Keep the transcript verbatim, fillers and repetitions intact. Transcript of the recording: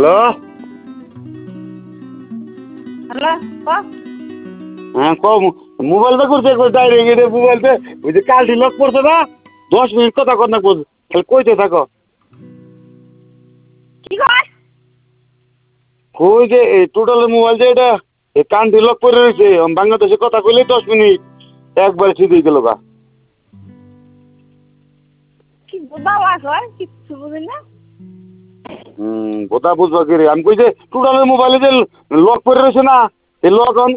hello hello ক হ্যাঁ ক মোবাইলটা করছে ডাইরেক্ট এটা মোবাইলতে ওই যে কালটি লক পড়ছে না দশ মিনিট কথা কর না খালি কইতে থাকো কি কয় কই যে এই টোটালের মোবাইল যে এটা এই কানটি লক করে রয়েছে বাংলাদেশে কথা কইলেই দশ মিনিট একবার সিধে গেল গা কি বাবা কয় কিচ্ছু বুঝি না হুম বোধা বুঝবা কি রে আমি কই যে টোটালের মোবাইলে যে লক করে রয়েছে না এই লক